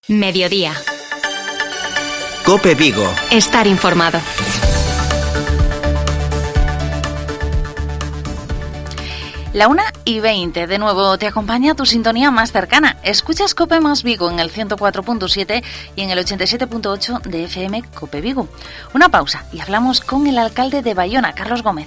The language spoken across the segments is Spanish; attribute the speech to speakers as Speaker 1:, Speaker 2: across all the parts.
Speaker 1: Mediodía.
Speaker 2: COPE Vigo.
Speaker 1: Estar informado. La 1:20, de nuevo te acompaña tu sintonía más cercana. Escuchas COPE más Vigo en el 104.7 y en el 87.8 de FM COPE Vigo. Una pausa y hablamos con el alcalde de Baiona, Carlos Gómez.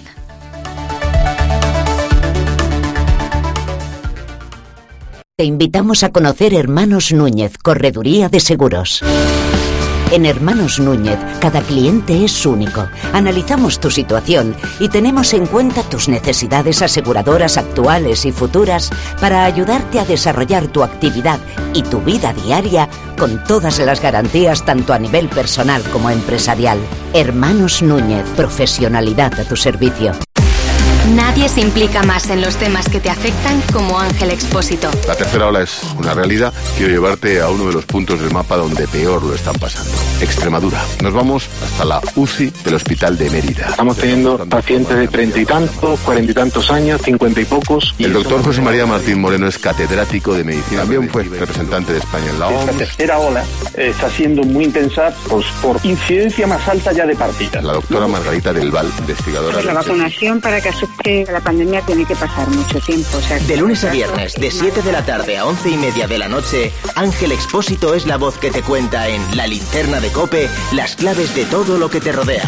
Speaker 3: Te invitamos a conocer Hermanos Núñez, Correduría de Seguros. En Hermanos Núñez, cada cliente es único. Analizamos tu situación y tenemos en cuenta tus necesidades aseguradoras actuales y futuras para ayudarte a desarrollar tu actividad y tu vida diaria con todas las garantías tanto a nivel personal como empresarial. Hermanos Núñez, profesionalidad a tu servicio.
Speaker 1: Nadie se implica más en los temas que te afectan como Ángel Expósito.
Speaker 4: La tercera ola es una realidad. Quiero llevarte a uno de los puntos del mapa donde peor lo están pasando. Extremadura. Nos vamos hasta la UCI del Hospital de Mérida.
Speaker 5: Estamos teniendo pacientes de 30 y tantos, 40 y tantos años, 50 y pocos.
Speaker 4: El doctor José María Martín Moreno es catedrático de medicina. También fue representante de España en la OMS.
Speaker 6: Esta tercera ola está siendo muy intensa por incidencia más alta ya de partidas.
Speaker 4: La doctora Margarita del Val, investigadora.
Speaker 7: La vacunación para que la pandemia tiene que pasar mucho tiempo.
Speaker 2: De lunes a viernes, de 7 de la tarde a 11:30 de la noche, Ángel Expósito es la voz que te cuenta en La Linterna de COPE las claves de todo lo que te rodea.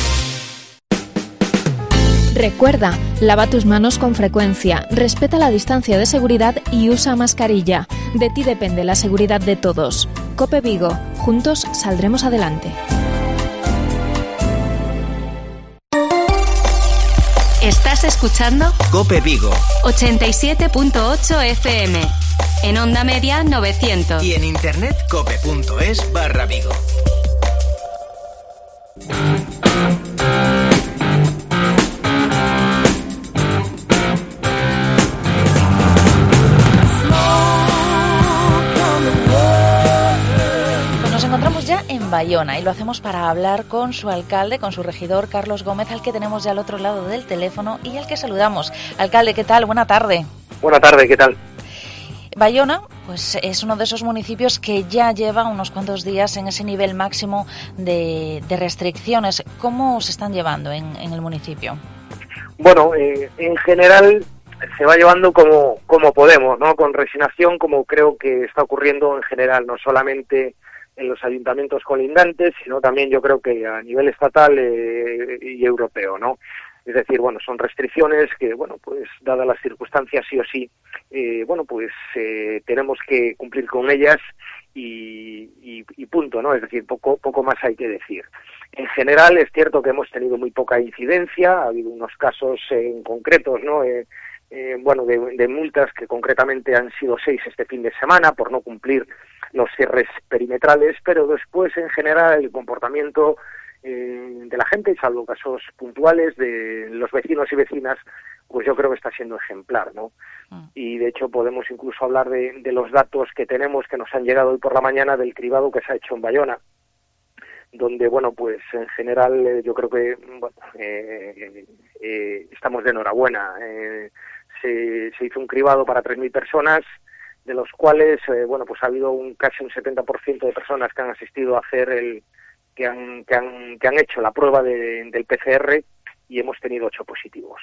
Speaker 8: Recuerda, lava tus manos con frecuencia, respeta la distancia de seguridad y usa mascarilla. De ti depende la seguridad de todos. COPE Vigo, juntos saldremos adelante.
Speaker 1: ¿Estás escuchando?
Speaker 2: COPE Vigo.
Speaker 1: 87.8 FM. En onda media 900.
Speaker 2: Y en internet cope.es/Vigo.
Speaker 1: En Baiona, y lo hacemos para hablar con su alcalde, con su regidor Carlos Gómez, al que tenemos ya al otro lado del teléfono y al que saludamos. Alcalde, ¿qué tal? Buena tarde.
Speaker 9: Buena tarde, ¿qué tal?
Speaker 1: Baiona, pues es uno de esos municipios que ya lleva unos cuantos días en ese nivel máximo de restricciones. ¿Cómo se están llevando en el municipio?
Speaker 9: Bueno, en general se va llevando como podemos, ¿no? Con resignación, como creo que está ocurriendo en general, no solamente en los ayuntamientos colindantes, sino también yo creo que a nivel estatal y europeo, ¿no? Es decir, bueno, son restricciones que, bueno, pues dadas las circunstancias sí o sí, tenemos que cumplir con ellas y punto, ¿no? Es decir, poco más hay que decir. En general es cierto que hemos tenido muy poca incidencia, ha habido unos casos en concretos, ¿no? De multas que concretamente han sido 6 este fin de semana por no cumplir los cierres perimetrales, pero después en general el comportamiento de la gente, salvo casos puntuales de los vecinos y vecinas, pues yo creo que está siendo ejemplar, ¿no? Y de hecho podemos incluso hablar de los datos que tenemos que nos han llegado hoy por la mañana del cribado que se ha hecho en Baiona, donde, bueno, pues en general yo creo que estamos de enhorabuena. Se hizo un cribado para 3.000 personas, de los cuales, pues ha habido casi un 70% de personas que han asistido a hacer que han hecho la prueba del PCR y hemos tenido 8 positivos.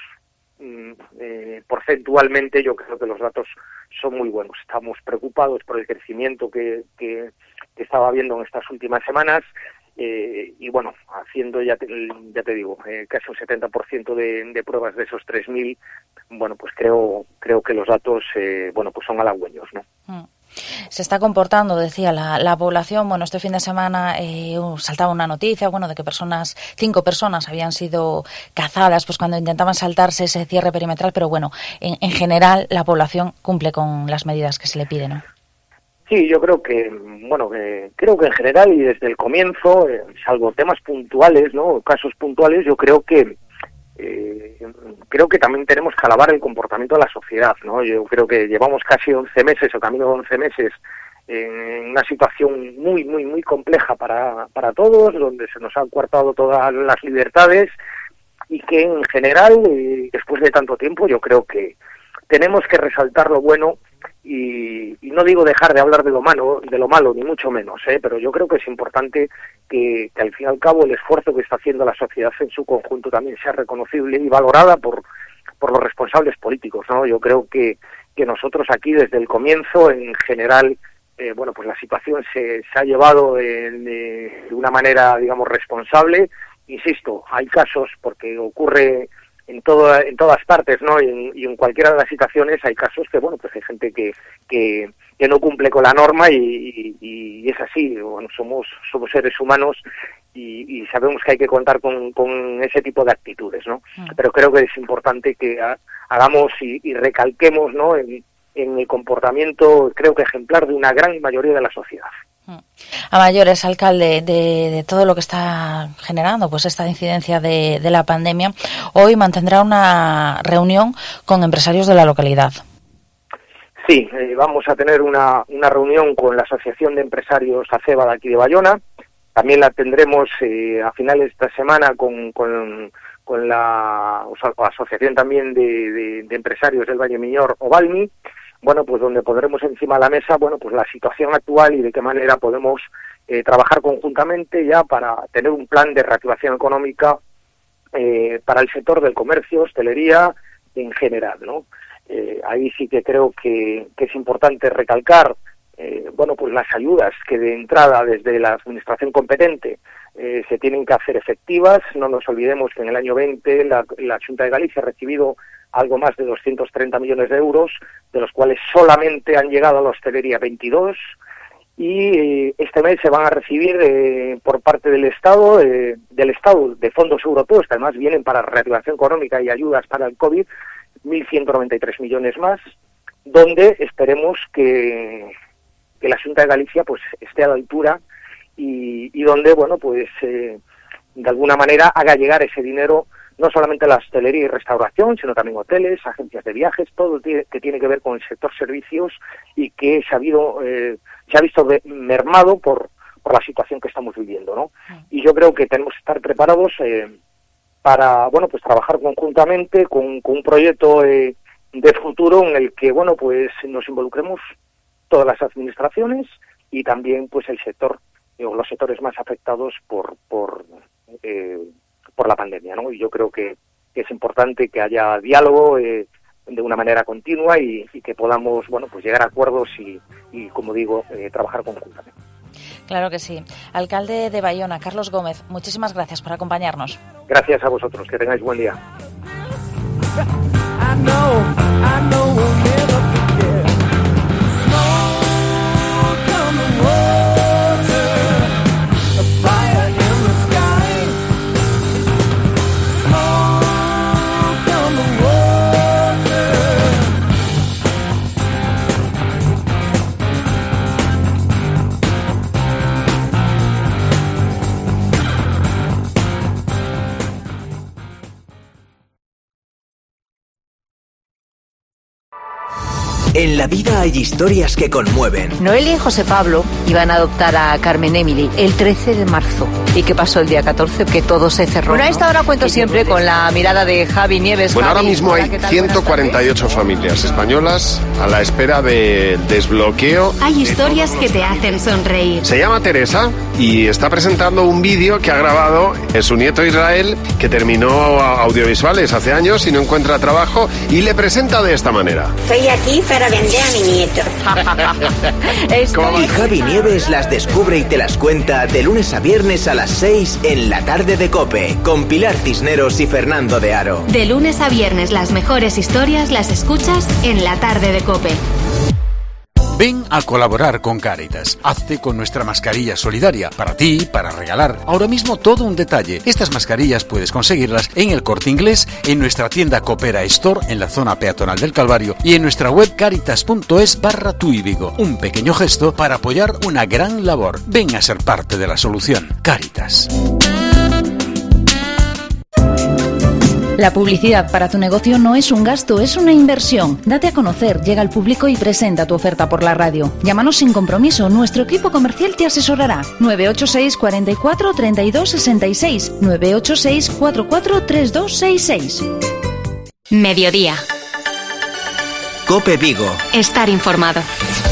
Speaker 9: Porcentualmente yo creo que los datos son muy buenos. Estamos preocupados por el crecimiento que estaba habiendo en estas últimas semanas. Y bueno, haciendo, ya te digo, casi un 70% de pruebas de esos 3.000, bueno, pues creo que los datos, pues son halagüeños, ¿no?
Speaker 1: Se está comportando, decía la población. Bueno, este fin de semana saltaba una noticia, bueno, de que 5 personas habían sido cazadas, pues cuando intentaban saltarse ese cierre perimetral, pero bueno, en general la población cumple con las medidas que se le piden, ¿no?
Speaker 9: Sí, yo creo que, creo que en general y desde el comienzo, salvo temas puntuales, ¿no? Casos puntuales, yo creo que también tenemos que alabar el comportamiento de la sociedad, ¿no? Yo creo que llevamos casi 11 meses o camino de 11 meses en una situación muy, muy, muy compleja para todos, donde se nos han coartado todas las libertades y que en general, después de tanto tiempo, yo creo que tenemos que resaltar lo bueno y no digo dejar de hablar de lo malo, ni mucho menos, pero yo creo que es importante que al fin y al cabo el esfuerzo que está haciendo la sociedad en su conjunto también sea reconocible y valorada por los responsables políticos, ¿no? Yo creo que nosotros aquí desde el comienzo, en general, pues la situación se ha llevado de una manera, digamos, responsable. Insisto, hay casos, porque ocurre en todas partes, ¿no? Y en cualquiera de las situaciones hay casos que, bueno, pues hay gente que no cumple con la norma y es así. Bueno, somos seres humanos y sabemos que hay que contar con ese tipo de actitudes, ¿no? Pero creo que es importante que hagamos y recalquemos, ¿no? En el comportamiento, creo que ejemplar, de una gran mayoría de la sociedad.
Speaker 1: A mayores, alcalde, de todo lo que está generando pues esta incidencia de la pandemia, hoy mantendrá una reunión con empresarios de la localidad.
Speaker 9: Sí, vamos a tener una reunión con la Asociación de Empresarios ACEBA de aquí de Bayona. También la tendremos a finales de esta semana con la Asociación también de Empresarios del Valle Miñor, Ovalmi. Bueno, pues donde pondremos encima de la mesa, bueno, pues la situación actual y de qué manera podemos trabajar conjuntamente ya para tener un plan de reactivación económica para el sector del comercio, hostelería en general, ¿no? Ahí sí que creo que es importante recalcar, bueno, pues las ayudas que de entrada desde la administración competente se tienen que hacer efectivas. No nos olvidemos que en el año 20 la Xunta de Galicia ha recibido algo más de 230 millones de euros, de los cuales solamente han llegado a la hostelería 22, y este mes se van a recibir por parte del Estado, de fondos europeos, que además vienen para reactivación económica y ayudas para el COVID, 1.193 millones más, donde esperemos que la Xunta de Galicia pues esté a la altura y donde, bueno, pues de alguna manera haga llegar ese dinero no solamente a la hostelería y restauración, sino también hoteles, agencias de viajes, todo que tiene que ver con el sector servicios y que se ha visto mermado por la situación que estamos viviendo, ¿no? Y yo creo que tenemos que estar preparados para, bueno, pues trabajar conjuntamente con un proyecto de futuro en el que, bueno, pues nos involucremos todas las administraciones y también pues el sector o los sectores más afectados por la pandemia, ¿no? Y yo creo que es importante que haya diálogo de una manera continua y que podamos, bueno, pues llegar a acuerdos y como digo, trabajar conjuntamente.
Speaker 1: Claro que sí. Alcalde de Bayona, Carlos Gómez, muchísimas gracias por acompañarnos.
Speaker 9: Gracias a vosotros, que tengáis buen día.
Speaker 2: En la vida hay historias que conmueven.
Speaker 10: Noelia y José Pablo iban a adoptar a Carmen Emily el 13 de marzo. ¿Y qué pasó el día 14? Que todo se cerró. Bueno, a esta hora cuento siempre con la mirada de Javi Nieves.
Speaker 11: Bueno,
Speaker 10: Javi,
Speaker 11: ahora mismo hay 148 familias españolas a la espera del desbloqueo.
Speaker 12: Hay historias que te hacen sonreír.
Speaker 11: Se llama Teresa y está presentando un vídeo que ha grabado su nieto Israel, que terminó audiovisuales hace años y no encuentra trabajo, y le presenta de esta manera.
Speaker 13: Estoy aquí para vender a mi nieto.
Speaker 2: Y Javi Nieves las descubre y te las cuenta de lunes a viernes a las 6 en La Tarde de COPE, con Pilar Cisneros y Fernando de Aro.
Speaker 12: De lunes a viernes las mejores historias las escuchas en La Tarde de COPE.
Speaker 14: Ven a colaborar con Cáritas. Hazte con nuestra mascarilla solidaria. Para ti, para regalar. Ahora mismo todo un detalle. Estas mascarillas puedes conseguirlas en el Corte Inglés, en nuestra tienda Coopera Store en la zona peatonal del Calvario y en nuestra web caritas.es/Tui Vigo. Un pequeño gesto para apoyar una gran labor. Ven a ser parte de la solución. Cáritas.
Speaker 15: La publicidad para tu negocio no es un gasto, es una inversión. Date a conocer, llega al público y presenta tu oferta por la radio. Llámanos sin compromiso, nuestro equipo comercial te asesorará. 986 44 32 66, 986 44 32 66.
Speaker 12: Mediodía.
Speaker 2: Cope Vigo.
Speaker 12: Estar informado.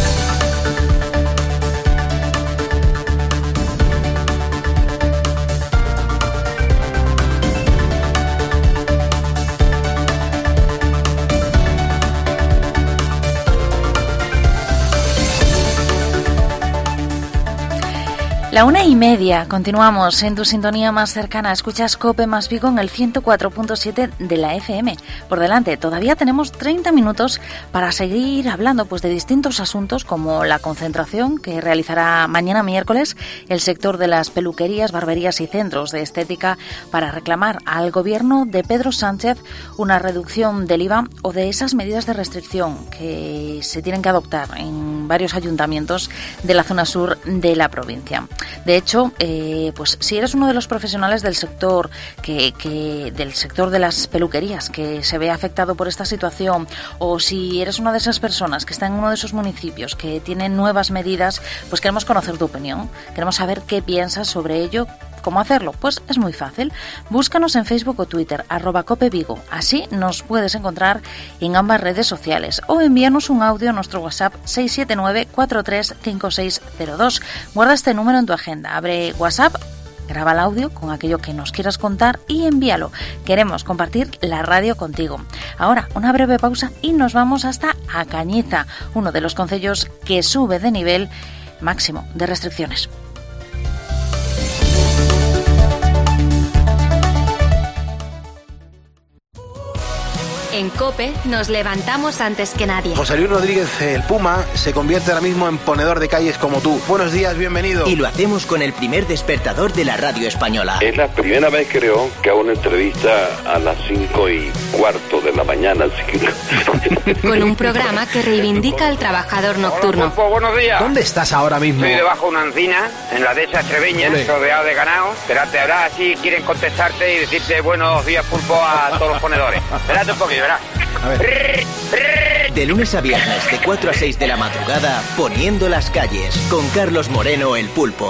Speaker 1: La 1:30, continuamos en tu sintonía más cercana. Escuchas Cope más Vigo en el 104.7 de la FM. Por delante, todavía tenemos 30 minutos para seguir hablando de distintos asuntos, como la concentración que realizará mañana miércoles el sector de las peluquerías, barberías y centros de estética para reclamar al gobierno de Pedro Sánchez una reducción del IVA o de esas medidas de restricción que se tienen que adoptar en varios ayuntamientos de la zona sur de la provincia. De hecho, si eres uno de los profesionales del sector del sector de las peluquerías que se ve afectado por esta situación, o si eres una de esas personas que está en uno de esos municipios que tienen nuevas medidas, pues queremos conocer tu opinión, queremos saber qué piensas sobre ello. ¿Cómo hacerlo? Pues es muy fácil. Búscanos en Facebook o Twitter, @CopeVigo. Así nos puedes encontrar en ambas redes sociales. O envíanos un audio a nuestro WhatsApp 679-435602. Guarda este número en tu agenda. Abre WhatsApp, graba el audio con aquello que nos quieras contar y envíalo. Queremos compartir la radio contigo. Ahora, una breve pausa y nos vamos hasta A Cañiza, uno de los concellos que sube de nivel máximo de restricciones.
Speaker 12: En COPE nos levantamos antes que nadie.
Speaker 16: José Luis Rodríguez, el Puma, se convierte ahora mismo en ponedor de calles como tú. Buenos días, bienvenido.
Speaker 2: Y lo hacemos con el primer despertador de la radio española.
Speaker 17: Es la primera vez, creo, que hago una entrevista a las 5:15 de la mañana.
Speaker 12: Con un programa que reivindica al trabajador nocturno.
Speaker 18: Hola, Pulpo, buenos días.
Speaker 16: ¿Dónde estás ahora mismo?
Speaker 18: Estoy debajo de una encina, en la dehesa Treveña, rodeado de ganado. Espérate, ahora así quieren contestarte y decirte buenos días, Pulpo, a todos los ponedores. Espérate un poquito, verás.
Speaker 16: A ver.
Speaker 2: De lunes a viernes, de 4 a 6 de la madrugada, Poniendo las calles, con Carlos Moreno, el Pulpo.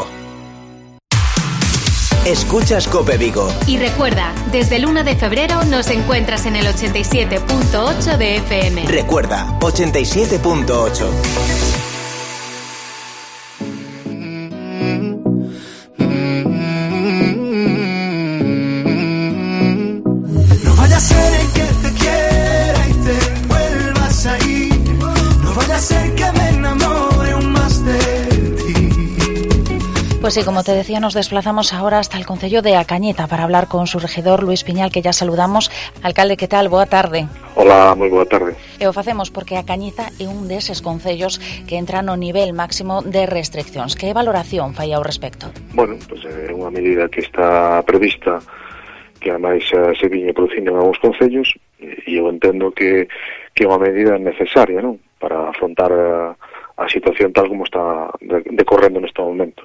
Speaker 2: Escuchas Cope Vigo.
Speaker 12: Y recuerda, desde el 1 de febrero nos encuentras en el 87.8 de FM.
Speaker 2: Recuerda, 87.8.
Speaker 19: No vaya a ser el que te quiera y te vuelvas a ir. No vaya a ser que me enamore aún más de ti.
Speaker 1: Pues sí, como te decía, nos desplazamos ahora hasta el concello de A Cañiza para hablar con su regidor, Luis Piñal, que ya saludamos. Alcalde, que tal? Boa tarde.
Speaker 5: Hola, moi boa tarde.
Speaker 1: E o facemos porque A Cañiza é un deses concellos que entra no nivel máximo de restriccións. Que valoración fai ao respecto?
Speaker 5: Bueno, pues é unha medida que está prevista, que ademais se viña producindo en algúns concellos, e eu entendo que é unha medida necesaria, non? Para afrontar a situación tal como está decorrendo neste momento.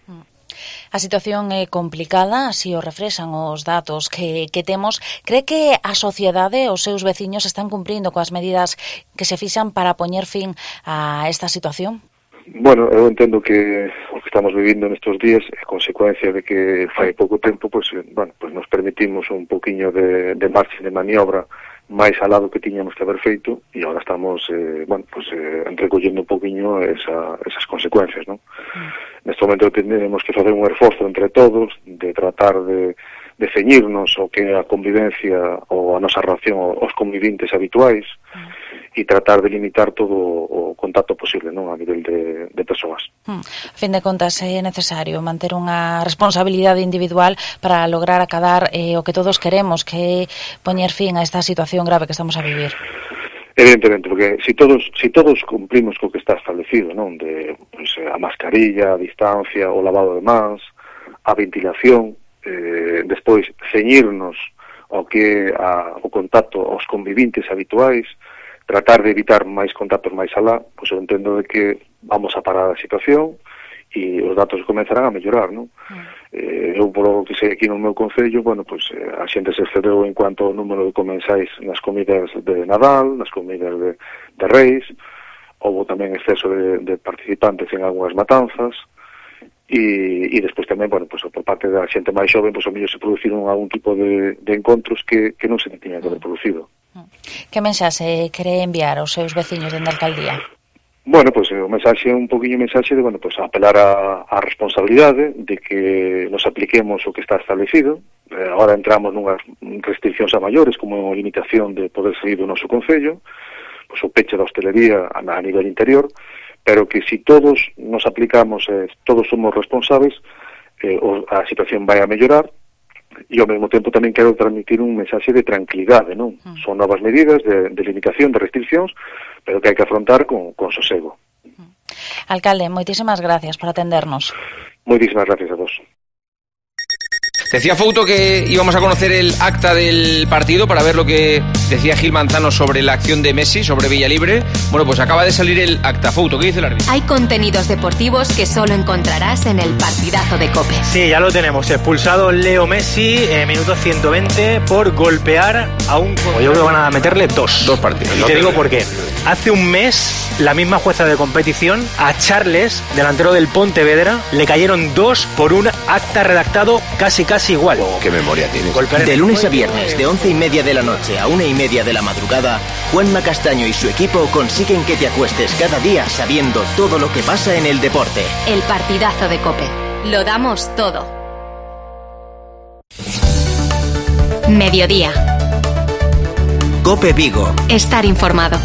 Speaker 1: A situación é complicada, así o refrexan os datos que temos. Cree que a sociedade, os seus veciños, están cumprindo coas medidas que se fixan para poñer fin a esta situación?
Speaker 5: Bueno, eu entendo que o que estamos vivindo nestes días é consecuencia de que fai pouco tempo pues nos permitimos un poquinho de marcha de maniobra máis al lado que tiñamos que haber feito, e agora estamos recollendo un poquinho esas consecuencias, non? Neste momento tenemos que facer un esforzo entre todos de tratar de ceñirnos o que a convivencia ou a nosa relación aos conviventes habituais e tratar de limitar todo o contacto posible, non, a nivel de persoas.
Speaker 1: A fin de contas é necesario manter unha responsabilidade individual para lograr acadar o que todos queremos, que é poñer fin a esta situación grave que estamos a vivir.
Speaker 5: Evidentemente, porque si todos cumplimos co que está establecido, non, de a mascarilla, a distancia, o lavado de mans, a ventilación, despois ceñirnos ao que o contacto aos conviventes habituais, tratar de evitar máis contactos máis alá, pois eu entendo de que vamos a parar a situación e os datos comenzarán a mellorar, non? Eu, polo que sei aquí no meu concello, a xente se excedeu en cuanto ao número de comensais nas comidas de Nadal, nas comidas de Reis, houve tamén exceso de participantes en algunhas matanzas, e despois tamén, por parte da xente máis xoven, o mellor se produciron algún tipo de encontros que non se tiñan que haber producido.
Speaker 1: Que mensaxe quere enviar aos seus veciños dende a alcaldía?
Speaker 5: Bueno, pois o mensaxe é un poquinho mensaxe de, bueno, pois apelar a responsabilidade de que nos apliquemos o que está establecido. Agora entramos nunhas restriccións a maiores, como a limitación de poder sair do noso concello, pois o peche da hostelería a nivel interior, pero que si todos nos aplicamos, todos somos responsables, a situación vai a mellorar. E ao mesmo tempo tamén quero transmitir un mensaxe de tranquilidade, non? Son novas medidas de limitación, de restriccións, pero que hai que afrontar con sosego.
Speaker 1: Alcalde, moitísimas gracias por atendernos.
Speaker 5: Moitísimas gracias a vos.
Speaker 20: Decía Fouto que íbamos a conocer el acta del partido para ver lo que decía Gil Manzano sobre la acción de Messi, sobre Villalibre. Bueno, pues acaba de salir el acta. Fouto, ¿qué dice el árbitro?
Speaker 12: Hay contenidos deportivos que solo encontrarás en el partidazo de COPE.
Speaker 21: Sí, ya lo tenemos. Expulsado Leo Messi, minuto 120, por golpear a un... Yo creo que van a meterle dos partidos. Y te digo por qué. Hace un mes, la misma jueza de competición, a Charles, delantero del Pontevedra, le cayeron 2 por un acta redactado casi igual.
Speaker 4: ¿Qué memoria tienes?
Speaker 2: De lunes a viernes, de 11:30 de la noche a 1:30 de la madrugada, Juanma Castaño y su equipo consiguen que te acuestes cada día sabiendo todo lo que pasa en el deporte.
Speaker 12: El partidazo de COPE. Lo damos todo. Mediodía.
Speaker 2: COPE Vigo.
Speaker 12: Estar informado.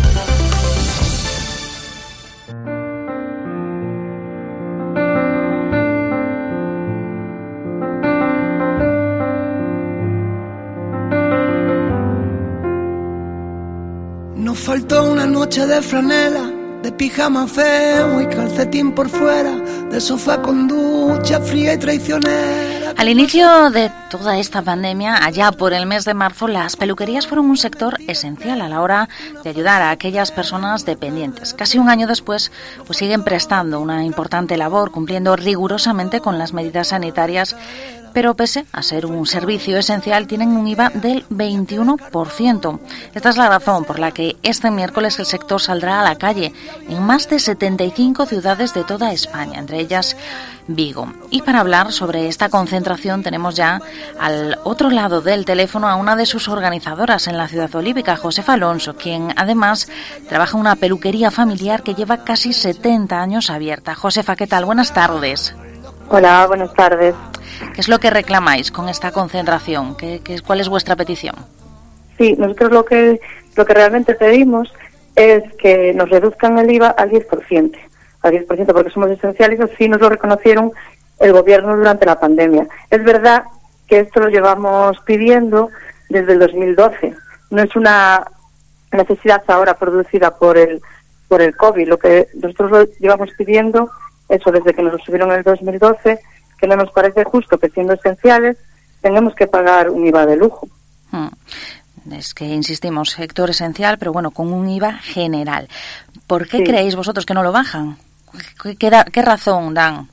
Speaker 19: Nos faltó una noche de franela, de pijama feo y calcetín por fuera, de sofá con ducha fría y traicionera.
Speaker 1: Al inicio de toda esta pandemia, allá por el mes de marzo, las peluquerías fueron un sector esencial a la hora de ayudar a aquellas personas dependientes. Casi un año después, pues siguen prestando una importante labor, cumpliendo rigurosamente con las medidas sanitarias, pero pese a ser un servicio esencial, tienen un IVA del 21%. Esta es la razón por la que este miércoles el sector saldrá a la calle en más de 75 ciudades de toda España, entre ellas Vigo. Y para hablar sobre esta concentración tenemos ya al otro lado del teléfono a una de sus organizadoras en la Ciudad Olímpica, Josefa Alonso, quien además trabaja en una peluquería familiar que lleva casi 70 años abierta. Josefa, ¿qué tal? Buenas tardes.
Speaker 22: Hola, buenas tardes.
Speaker 1: ¿Qué es lo que reclamáis con esta concentración? ¿Cuál es vuestra petición?
Speaker 22: Sí, nosotros lo que realmente pedimos es que nos reduzcan el IVA al 10%, porque somos esenciales, así nos lo reconocieron el gobierno durante la pandemia. Es verdad que esto lo llevamos pidiendo desde el 2012, no es una necesidad ahora producida por el COVID, lo que nosotros lo llevamos pidiendo, eso desde que nos lo subieron en el 2012, que no nos parece justo que siendo esenciales tengamos que pagar un IVA de lujo.
Speaker 1: Es que insistimos, sector esencial, pero bueno, con un IVA general. ¿Por qué creéis vosotros que no lo bajan? ¿Qué razón dan?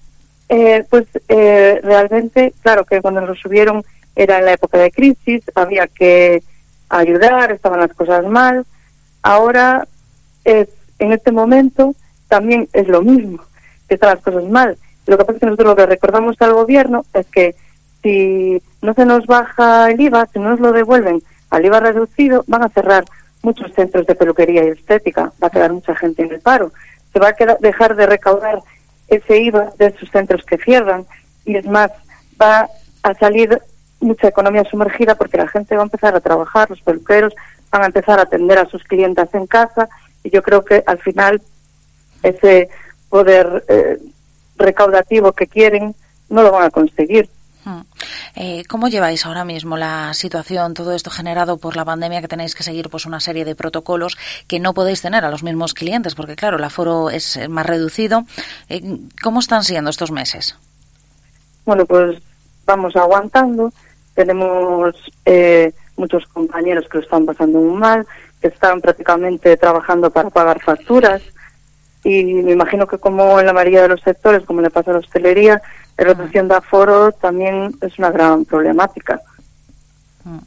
Speaker 22: Realmente, claro que cuando nos lo subieron era en la época de crisis, había que ayudar, estaban las cosas mal. Ahora, en este momento, también es lo mismo, que están las cosas mal. Lo que pasa es que nosotros lo que recordamos al gobierno es que si no se nos baja el IVA, si no nos lo devuelven al IVA reducido, van a cerrar muchos centros de peluquería y estética, va a quedar mucha gente en el paro, se va a dejar de recaudar ese IVA de esos centros que cierran, y es más, va a salir mucha economía sumergida porque la gente va a empezar a trabajar, los peluqueros van a empezar a atender a sus clientas en casa, y yo creo que al final ese poder recaudativo que quieren no lo van a conseguir.
Speaker 1: ¿Cómo lleváis ahora mismo la situación, todo esto generado por la pandemia, que tenéis que seguir pues una serie de protocolos que no podéis tener a los mismos clientes porque claro, el aforo es más reducido? ¿Cómo están siendo estos meses?
Speaker 22: Bueno, pues vamos aguantando, tenemos muchos compañeros que lo están pasando muy mal, que están prácticamente trabajando para pagar facturas, y me imagino que como en la mayoría de los sectores, como le pasa a la hostelería, la reducción de aforo también es una gran problemática.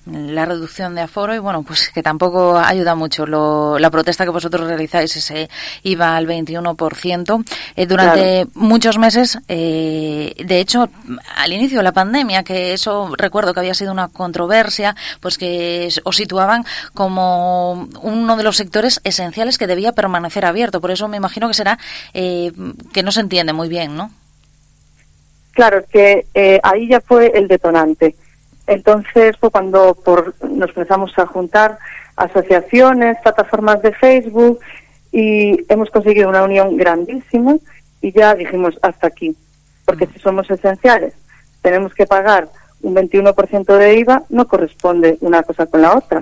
Speaker 1: la reducción de aforo y bueno, pues que tampoco ayuda mucho la protesta que vosotros realizáis, ese IVA al 21%. Durante muchos meses, de hecho, al inicio de la pandemia, que eso recuerdo que había sido una controversia, pues que os situaban como uno de los sectores esenciales que debía permanecer abierto. Por eso me imagino que será que no se entiende muy bien, ¿no?
Speaker 22: Claro, que ahí ya fue el detonante. Entonces fue cuando nos empezamos a juntar asociaciones, plataformas de Facebook y hemos conseguido una unión grandísima y ya dijimos hasta aquí. Porque si somos esenciales, tenemos que pagar un 21% de IVA, no corresponde una cosa con la otra.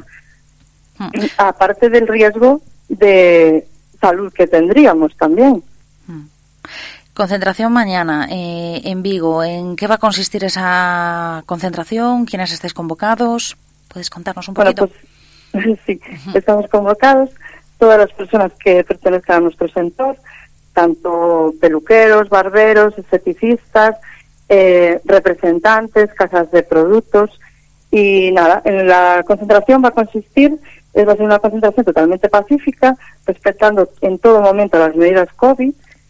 Speaker 22: Aparte del riesgo de salud que tendríamos también.
Speaker 1: Concentración mañana en Vigo. ¿En qué va a consistir esa concentración? ¿Quiénes estáis convocados? ¿Puedes contarnos un poquito?
Speaker 22: Bueno, pues sí, estamos convocados todas las personas que pertenezcan a nuestro sector, tanto peluqueros, barberos, esteticistas, representantes, casas de productos y nada, en la concentración va a consistir, va a ser una concentración totalmente pacífica, respetando en todo momento las medidas COVID.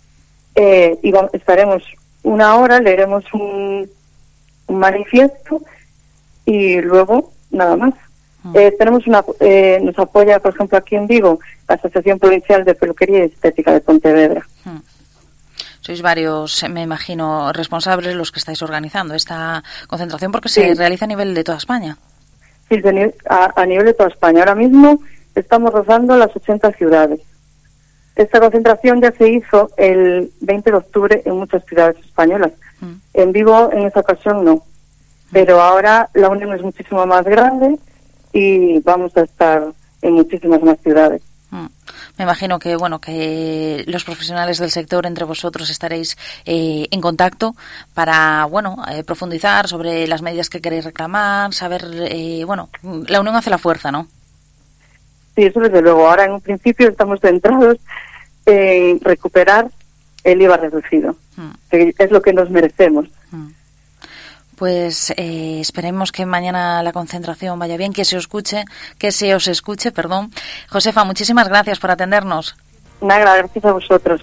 Speaker 22: Y estaremos una hora, leeremos un manifiesto y luego nada más. Tenemos nos apoya, por ejemplo, aquí en Vigo, la Asociación Provincial de Peluquería y Estética de Pontevedra.
Speaker 1: Sois varios, me imagino, responsables los que estáis organizando esta concentración porque se realiza a nivel de toda España.
Speaker 22: Sí, a nivel de toda España. Ahora mismo estamos rozando las 80 ciudades. Esta concentración ya se hizo el 20 de octubre en muchas ciudades españolas. En Vigo, en esa ocasión, no. Pero ahora la unión es muchísimo más grande y vamos a estar en muchísimas más ciudades.
Speaker 1: Me imagino que bueno que los profesionales del sector entre vosotros estaréis en contacto para profundizar sobre las medidas que queréis reclamar, saber la unión hace la fuerza, ¿no?
Speaker 22: Sí, eso desde luego. Ahora en un principio estamos centrados en recuperar el IVA reducido, que es lo que nos merecemos.
Speaker 1: Pues esperemos que mañana la concentración vaya bien, que se os escuche, perdón. Josefa, muchísimas gracias por atendernos.
Speaker 22: Nada, gracias a vosotros.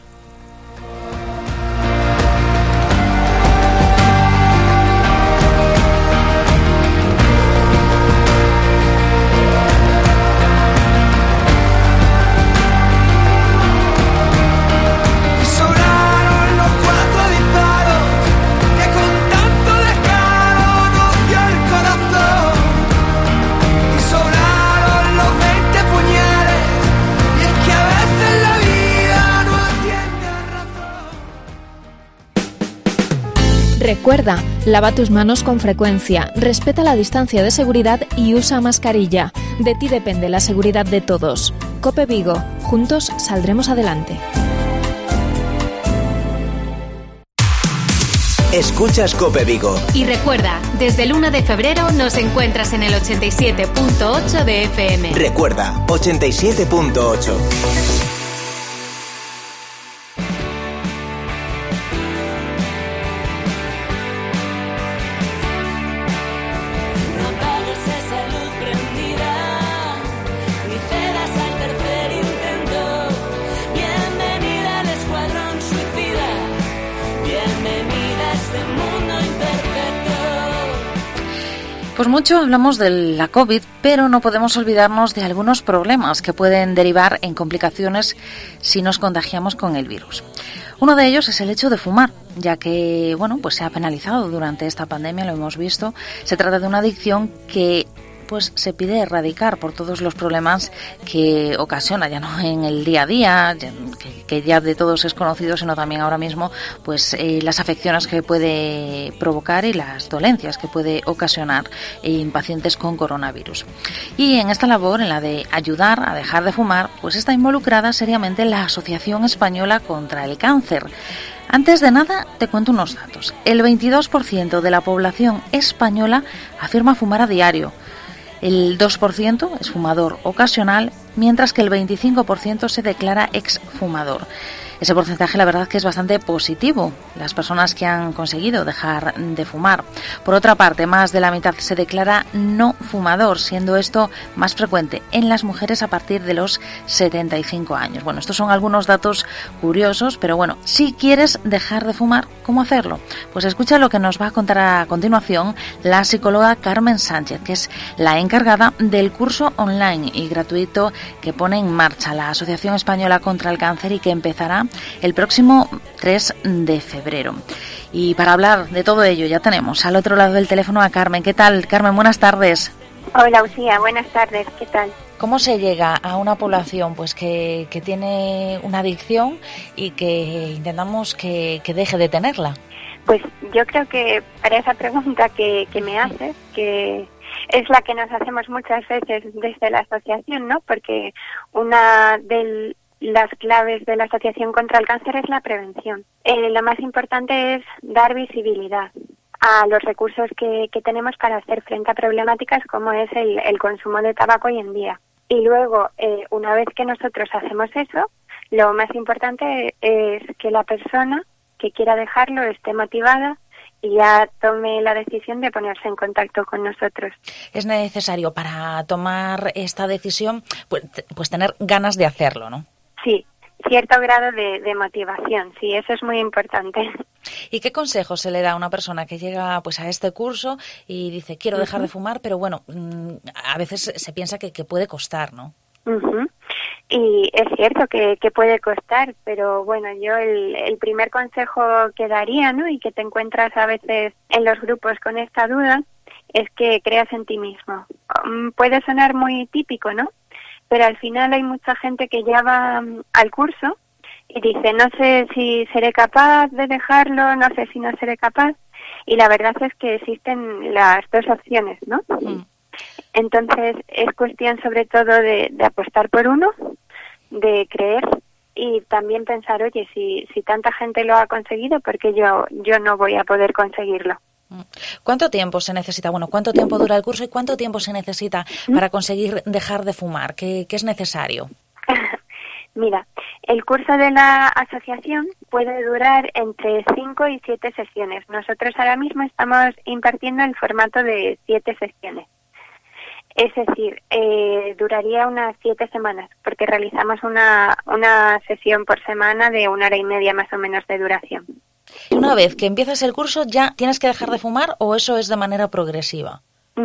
Speaker 8: Recuerda, lava tus manos con frecuencia, respeta la distancia de seguridad y usa mascarilla. De ti depende la seguridad de todos. COPE Vigo, juntos saldremos adelante.
Speaker 2: Escuchas COPE Vigo.
Speaker 12: Y recuerda, desde el 1 de febrero nos encuentras en el 87.8 de FM.
Speaker 2: Recuerda, 87.8.
Speaker 1: Pues mucho hablamos de la COVID, pero no podemos olvidarnos de algunos problemas que pueden derivar en complicaciones si nos contagiamos con el virus. Uno de ellos es el hecho de fumar, ya que, pues se ha penalizado durante esta pandemia, lo hemos visto. Se trata de una adicción que se pide erradicar por todos los problemas que ocasiona, ya no en el día a día, que ya de todos es conocido, sino también ahora mismo las afecciones que puede provocar y las dolencias que puede ocasionar en pacientes con coronavirus. Y en esta labor, en la de ayudar a dejar de fumar, está involucrada seriamente la Asociación Española contra el Cáncer. Antes de nada, te cuento unos datos. El 22% de la población española afirma fumar a diario. El 2% es fumador ocasional, mientras que el 25% se declara exfumador. ese porcentaje la verdad que es bastante positivo, las personas que han conseguido dejar de fumar. Por otra parte, más de la mitad se declara no fumador, siendo esto más frecuente en las mujeres a partir de los 75 años. Bueno, estos son algunos datos curiosos, pero bueno, si quieres dejar de fumar, ¿cómo hacerlo? Pues escucha lo que nos va a contar a continuación la psicóloga Carmen Sánchez, que es la encargada del curso online y gratuito que pone en marcha la Asociación Española contra el Cáncer y que empezará el próximo 3 de febrero. Y para hablar de todo ello ya tenemos al otro lado del teléfono a Carmen. ¿Qué tal, Carmen? Buenas tardes.
Speaker 3: Hola, Lucía. Buenas tardes. ¿Qué tal?
Speaker 1: ¿Cómo se llega a una población pues que tiene una adicción y que intentamos que deje de tenerla?
Speaker 3: Pues yo creo que para esa pregunta que me haces, que es la que nos hacemos muchas veces desde la asociación, ¿no? Porque una de las claves de la Asociación contra el Cáncer es la prevención. Lo más importante es dar visibilidad a los recursos que tenemos para hacer frente a problemáticas como es el consumo de tabaco hoy en día. Y luego, una vez que nosotros hacemos eso, lo más importante es que la persona que quiera dejarlo esté motivada y ya tome la decisión de ponerse en contacto con nosotros.
Speaker 1: Es necesario para tomar esta decisión pues tener ganas de hacerlo, ¿no?
Speaker 3: Sí, cierto grado de motivación, sí, eso es muy importante.
Speaker 1: ¿Y qué consejos se le da a una persona que llega pues a este curso y dice quiero dejar de fumar, pero bueno, a veces se piensa que puede costar, ¿no?
Speaker 3: Y es cierto que puede costar, pero bueno, yo el primer consejo que daría, ¿no? Y que te encuentras a veces en los grupos con esta duda, es que creas en ti mismo. Puede sonar muy típico, ¿no? Pero al final hay mucha gente que ya va al curso y dice, no sé si seré capaz de dejarlo, no sé si no seré capaz. Y la verdad es que existen las dos opciones, ¿no? Entonces es cuestión sobre todo de apostar por uno, de creer y también pensar, oye, si tanta gente lo ha conseguido, ¿por qué yo no voy a poder conseguirlo?
Speaker 1: ¿Cuánto tiempo se necesita? Bueno, ¿cuánto tiempo dura el curso y cuánto tiempo se necesita para conseguir dejar de fumar? ¿Qué es necesario?
Speaker 3: Mira, el curso de la asociación puede durar entre 5 y 7 sesiones. Nosotros ahora mismo estamos impartiendo el formato de 7 sesiones. Es decir, duraría unas 7 semanas, porque realizamos una sesión por semana de 1 hora y media más o menos de duración.
Speaker 1: Una vez que empiezas el curso, ¿ya tienes que dejar de fumar o eso es de manera progresiva?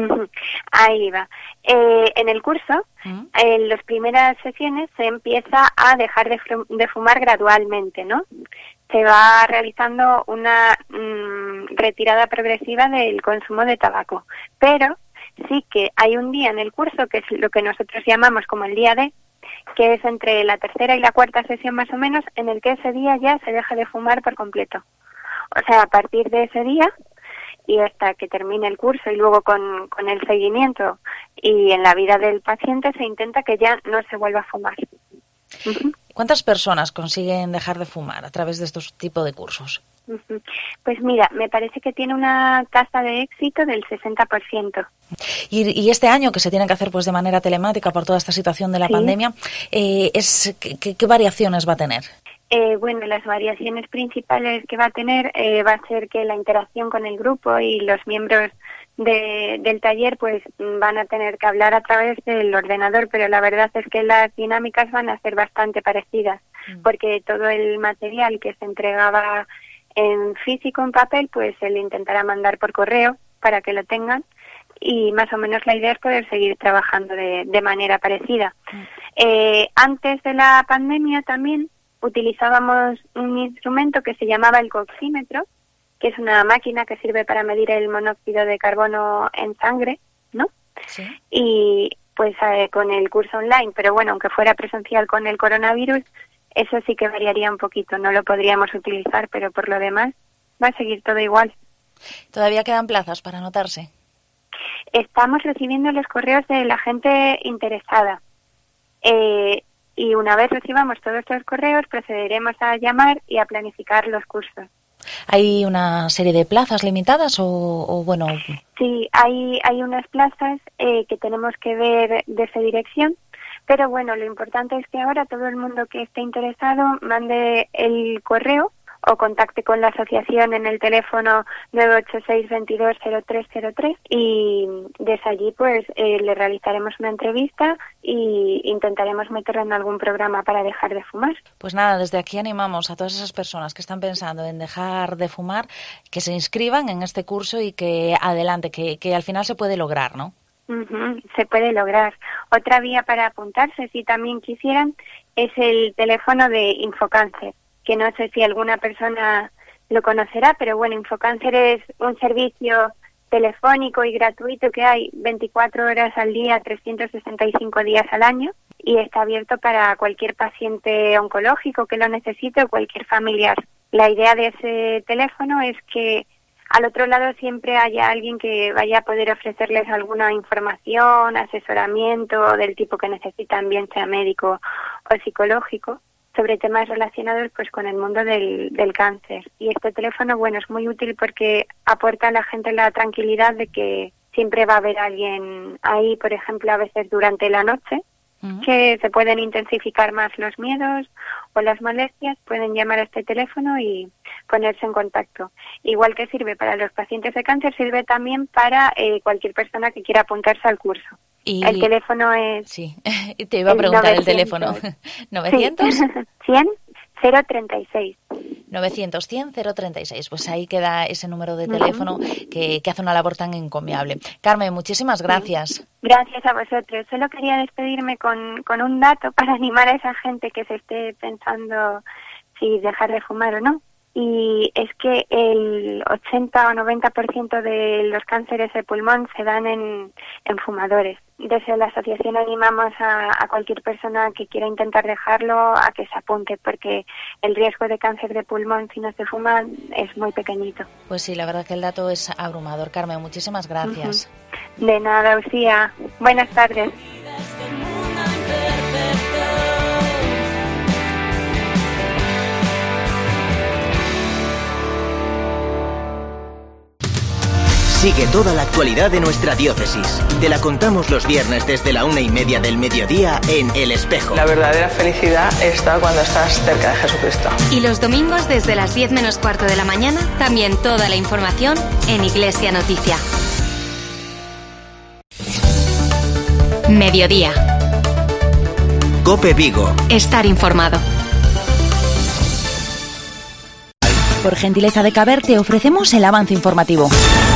Speaker 3: Ahí va. En el curso, en las primeras sesiones se empieza a dejar de fumar gradualmente, ¿no? Se va realizando una retirada progresiva del consumo de tabaco, pero sí que hay un día en el curso, que es lo que nosotros llamamos como el día D, que es entre la tercera y la cuarta sesión más o menos, en el que ese día ya se deja de fumar por completo. O sea, a partir de ese día y hasta que termine el curso y luego con el seguimiento y en la vida del paciente se intenta que ya no se vuelva a fumar.
Speaker 1: ¿Cuántas personas consiguen dejar de fumar a través de estos tipos de cursos?
Speaker 3: Pues mira, me parece que tiene una tasa de éxito del 60%.
Speaker 1: Y este año, que se tiene que hacer pues de manera telemática por toda esta situación de la pandemia, ¿qué variaciones va a tener?
Speaker 3: Bueno, las variaciones principales que va a tener va a ser que la interacción con el grupo y los miembros del taller pues van a tener que hablar a través del ordenador, pero la verdad es que las dinámicas van a ser bastante parecidas, porque todo el material que se entregaba en físico, en papel, pues se le intentará mandar por correo para que lo tengan y más o menos la idea es poder seguir trabajando de manera parecida. Antes de la pandemia también utilizábamos un instrumento que se llamaba el coxímetro, que es una máquina que sirve para medir el monóxido de carbono en sangre, ¿no? Sí. Y pues con el curso online, pero bueno, aunque fuera presencial con el coronavirus, eso sí que variaría un poquito, no lo podríamos utilizar, pero por lo demás va a seguir todo igual.
Speaker 1: ¿Todavía quedan plazas para anotarse?
Speaker 3: Estamos recibiendo los correos de la gente interesada. Y una vez recibamos todos estos correos, procederemos a llamar y a planificar los cursos.
Speaker 1: ¿Hay una serie de plazas limitadas o bueno?
Speaker 3: Sí, hay unas plazas que tenemos que ver desde dirección, Pero bueno, lo importante es que ahora todo el mundo que esté interesado mande el correo o contacte con la asociación en el teléfono 986-220303 y desde allí pues le realizaremos una entrevista y intentaremos meterlo en algún programa para dejar de fumar.
Speaker 1: Pues nada, desde aquí animamos a todas esas personas que están pensando en dejar de fumar que se inscriban en este curso y que adelante, que al final se puede lograr, ¿no?
Speaker 3: Se puede lograr. Otra vía para apuntarse, si también quisieran, es el teléfono de Infocáncer, que no sé si alguna persona lo conocerá, pero bueno, Infocáncer es un servicio telefónico y gratuito que hay 24 horas al día, 365 días al año, y está abierto para cualquier paciente oncológico que lo necesite o cualquier familiar. La idea de ese teléfono es que al otro lado siempre haya alguien que vaya a poder ofrecerles alguna información, asesoramiento del tipo que necesitan, bien sea médico o psicológico, sobre temas relacionados pues con el mundo del cáncer. Y este teléfono, bueno, es muy útil porque aporta a la gente la tranquilidad de que siempre va a haber alguien ahí, por ejemplo, a veces durante la noche, que se pueden intensificar más los miedos o las molestias, pueden llamar a este teléfono y ponerse en contacto. Igual que sirve para los pacientes de cáncer, sirve también para cualquier persona que quiera apuntarse al curso. Y el teléfono es...
Speaker 1: Sí, te iba a preguntar 900, el teléfono. ¿900?
Speaker 3: Sí. 100 036.
Speaker 1: 900-100 036. Pues ahí queda ese número de teléfono que hace una labor tan encomiable. Carmen, muchísimas gracias.
Speaker 3: Gracias a vosotros. Solo quería despedirme con un dato para animar a esa gente que se esté pensando si dejar de fumar o no. Y es que el 80 o 90% de los cánceres de pulmón se dan en fumadores. Desde la asociación animamos a cualquier persona que quiera intentar dejarlo a que se apunte, porque el riesgo de cáncer de pulmón si no se fuma es muy pequeñito.
Speaker 1: Pues sí, la verdad que el dato es abrumador. Carmen, muchísimas gracias.
Speaker 3: De nada, Lucía. Buenas tardes.
Speaker 2: Sigue toda la actualidad de nuestra diócesis. Te la contamos los viernes desde la 1:30 del mediodía en El Espejo.
Speaker 6: La verdadera felicidad está cuando estás cerca de Jesucristo.
Speaker 12: Y los domingos desde las 10 menos cuarto de la mañana, también toda la información en Iglesia Noticia. Mediodía.
Speaker 2: COPE Vigo.
Speaker 12: Estar informado.
Speaker 15: Por gentileza de Caber te ofrecemos el avance informativo.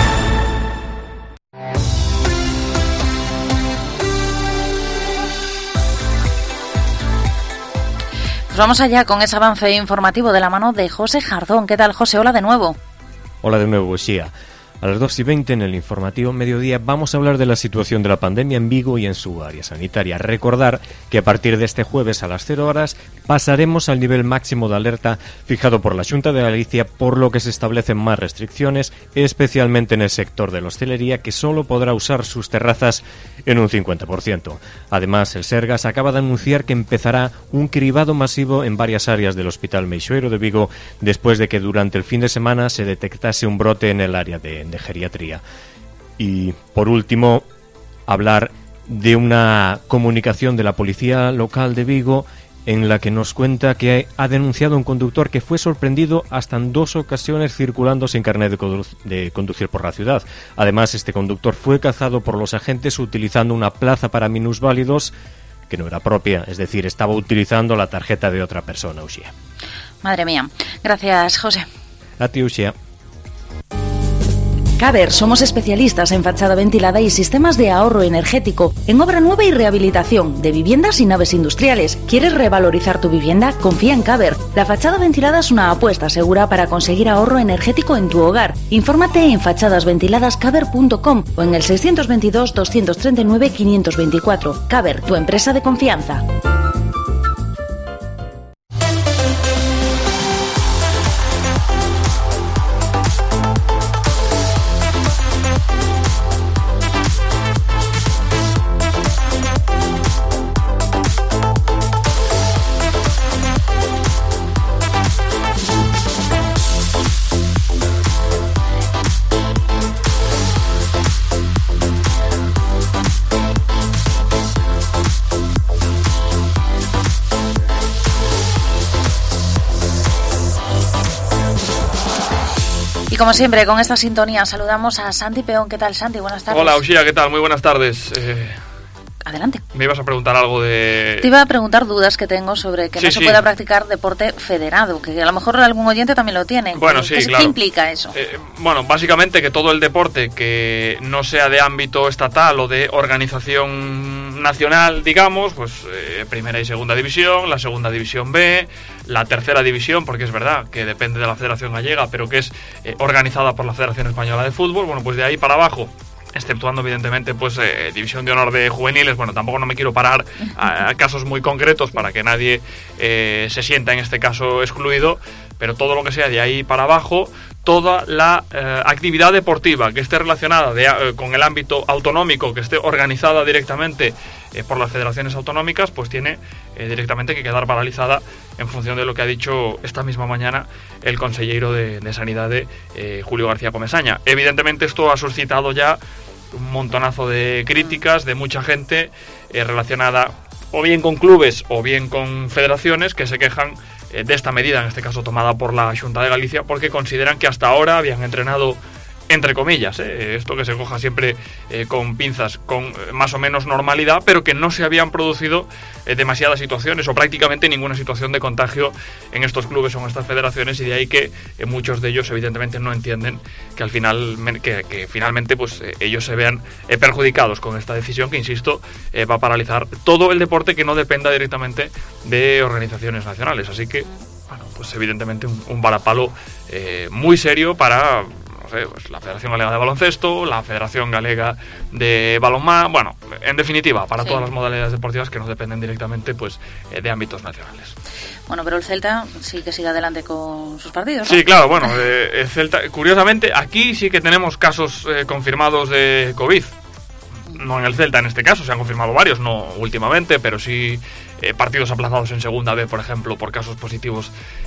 Speaker 1: Pues vamos allá con ese avance informativo de la mano de José Jardón. ¿Qué tal, José? Hola de nuevo.
Speaker 7: Hola de nuevo, Xía. A las 2:20 en el informativo Mediodía vamos a hablar de la situación de la pandemia en Vigo y en su área sanitaria. Recordar que a partir de este jueves a las 0 horas pasaremos al nivel máximo de alerta fijado por la Xunta de Galicia, por lo que se establecen más restricciones, especialmente en el sector de la hostelería, que solo podrá usar sus terrazas en un 50%. Además, el Sergas acaba de anunciar que empezará un cribado masivo en varias áreas del Hospital Meixoeiro de Vigo después de que durante el fin de semana se detectase un brote en el área de geriatría. Y por último, hablar de una comunicación de la policía local de Vigo en la que nos cuenta que ha denunciado un conductor que fue sorprendido hasta en 2 ocasiones circulando sin carnet de conducir por la ciudad. Además, este conductor fue cazado por los agentes utilizando una plaza para minusválidos que no era propia, es decir, estaba utilizando la tarjeta de otra persona, Uxía.
Speaker 1: Madre mía. Gracias, José.
Speaker 7: A ti, Uxía.
Speaker 15: Caber, somos especialistas en fachada ventilada y sistemas de ahorro energético, en obra nueva y rehabilitación de viviendas y naves industriales. ¿Quieres revalorizar tu vivienda? Confía en Caber. La fachada ventilada es una apuesta segura para conseguir ahorro energético en tu hogar. Infórmate en fachadasventiladascaber.com o en el 622 239 524. Caber, tu empresa de confianza.
Speaker 1: Y como siempre, con esta sintonía saludamos a Santi Peón. ¿Qué tal, Santi? Buenas tardes.
Speaker 9: Hola, Uxía, ¿qué tal? Muy buenas tardes.
Speaker 1: Adelante.
Speaker 9: Me ibas a preguntar algo de...
Speaker 1: Te iba a preguntar dudas que tengo sobre que no se pueda practicar deporte federado, que a lo mejor algún oyente también lo tiene.
Speaker 9: Bueno, sí, claro.
Speaker 1: ¿Qué implica eso?
Speaker 9: Bueno, básicamente que todo el deporte que no sea de ámbito estatal o de organización nacional, digamos, pues primera y segunda división, la segunda división B, la tercera división, porque es verdad que depende de la Federación Gallega, pero que es organizada por la Federación Española de Fútbol, bueno, pues de ahí para abajo, exceptuando evidentemente pues división de honor de juveniles. Bueno, tampoco no me quiero parar a casos muy concretos para que nadie se sienta en este caso excluido, pero todo lo que sea de ahí para abajo, toda la actividad deportiva que esté relacionada con el ámbito autonómico, que esté organizada directamente por las federaciones autonómicas, pues tiene directamente que quedar paralizada en función de lo que ha dicho esta misma mañana el consejero de Sanidad, Julio García Comesaña. Evidentemente esto ha suscitado ya un montonazo de críticas de mucha gente relacionada o bien con clubes o bien con federaciones que se quejan de esta medida, en este caso tomada por la Xunta de Galicia, porque consideran que hasta ahora habían entrenado, entre comillas, esto que se coja siempre con pinzas, con más o menos normalidad, pero que no se habían producido demasiadas situaciones o prácticamente ninguna situación de contagio en estos clubes o en estas federaciones, y de ahí que muchos de ellos evidentemente no entienden que al final que finalmente pues ellos se vean perjudicados con esta decisión que, insisto, va a paralizar todo el deporte que no dependa directamente de organizaciones nacionales. Así que, bueno, pues evidentemente un varapalo muy serio para pues la Federación Galega de Baloncesto, la Federación Galega de Balonmano, bueno, en definitiva, para todas las modalidades deportivas que no dependen directamente pues de ámbitos nacionales.
Speaker 1: Bueno, pero el Celta sí que sigue adelante con sus partidos, ¿no?
Speaker 9: Sí, claro, bueno, el Celta, curiosamente, aquí sí que tenemos casos confirmados de COVID. No en el Celta en este caso, se han confirmado varios, no últimamente, pero sí partidos aplazados en Segunda B, por ejemplo, por casos positivos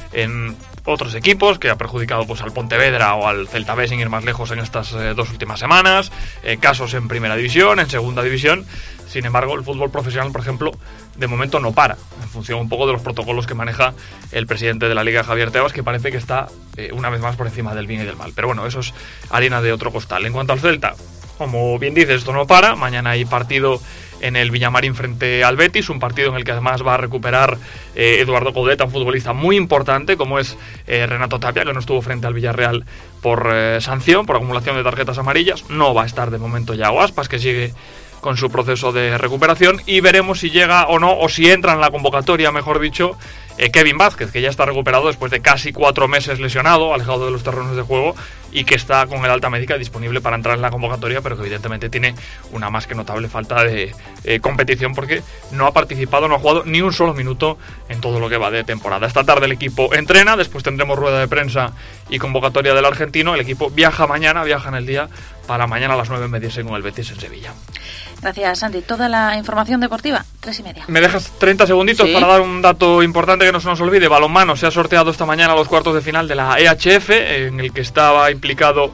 Speaker 9: en otros equipos, que ha perjudicado pues al Pontevedra o al Celta B, sin ir más lejos, en estas 2 últimas semanas, casos en Primera División, en Segunda División. Sin embargo, el fútbol profesional, por ejemplo, de momento no para, en función un poco de los protocolos que maneja el presidente de la Liga, Javier Tebas, que parece que está una vez más por encima del bien y del mal. Pero bueno, eso es harina de otro costal. En cuanto al Celta, como bien dices, esto no para. Mañana hay partido en el Villamarín frente al Betis, un partido en el que además va a recuperar Eduardo Coudet, un futbolista muy importante como es Renato Tapia, que no estuvo frente al Villarreal por sanción, por acumulación de tarjetas amarillas. No va a estar de momento Yago Aspas, que sigue con su proceso de recuperación, y veremos si llega o no, o si entra en la convocatoria, mejor dicho, Kevin Vázquez, que ya está recuperado después de casi 4 meses lesionado, alejado de los terrenos de juego, y que está con el alta médica disponible para entrar en la convocatoria, pero que evidentemente tiene una más que notable falta de competición, porque no ha participado, no ha jugado ni un solo minuto en todo lo que va de temporada. Esta tarde el equipo entrena, después tendremos rueda de prensa y convocatoria del argentino. El equipo viaja en el día, para mañana a las 9:30 según el Betis en Sevilla.
Speaker 1: Gracias, Santi. Toda la información deportiva, 3:30.
Speaker 9: ¿Me dejas 30 segunditos para dar un dato importante que no se nos olvide? Balonmano, se ha sorteado esta mañana los cuartos de final de la EHF, en el que estaba implicado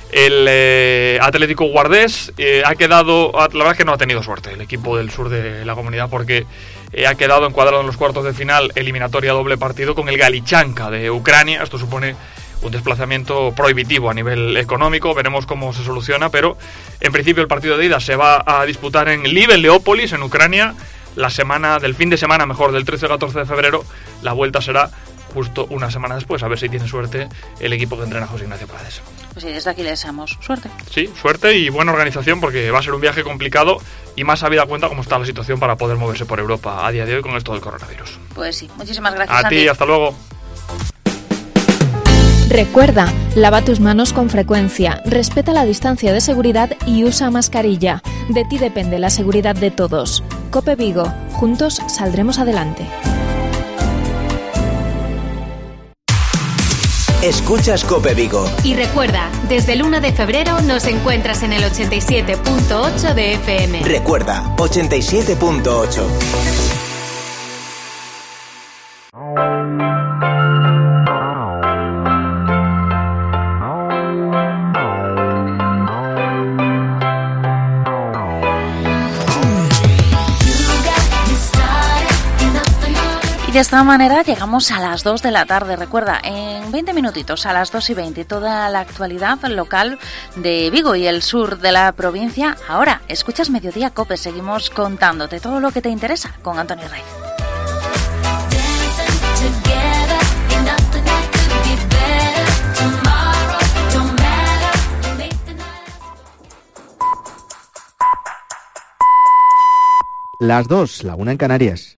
Speaker 9: el Atlético Guardés. Ha quedado, la verdad es que no ha tenido suerte el equipo del sur de la comunidad, porque ha quedado encuadrado en los cuartos de final, eliminatoria doble partido, con el Galichanka de Ucrania. Esto supone un desplazamiento prohibitivo a nivel económico. Veremos cómo se soluciona, pero en principio el partido de ida se va a disputar en Lviv, en Leópolis, en Ucrania, la semana del fin de semana, mejor, del 13 al 14 de febrero. La vuelta será justo una semana después, a ver si tiene suerte el equipo que entrena José Ignacio Prades.
Speaker 1: Pues sí, desde aquí le deseamos suerte.
Speaker 9: Sí, suerte y buena organización, porque va a ser un viaje complicado, y más habida cuenta cómo está la situación para poder moverse por Europa a día de hoy con esto del coronavirus.
Speaker 1: Pues sí, muchísimas gracias,
Speaker 9: a
Speaker 1: Santi.
Speaker 9: ti, hasta luego.
Speaker 8: Recuerda, lava tus manos con frecuencia, respeta la distancia de seguridad y usa mascarilla. De ti depende la seguridad de todos. COPE Vigo, juntos saldremos adelante.
Speaker 2: Escuchas COPE Vigo.
Speaker 12: Y recuerda, desde el 1 de febrero nos encuentras en el 87.8 de FM.
Speaker 2: Recuerda, 87.8.
Speaker 1: esta manera llegamos a las 2 de la tarde. Recuerda, en 20 minutitos, a las 2:20, toda la actualidad local de Vigo y el sur de la provincia. Ahora, escuchas Mediodía Cope. Seguimos contándote todo lo que te interesa con Antonio Raiz.
Speaker 10: Las 2, la 1 en Canarias.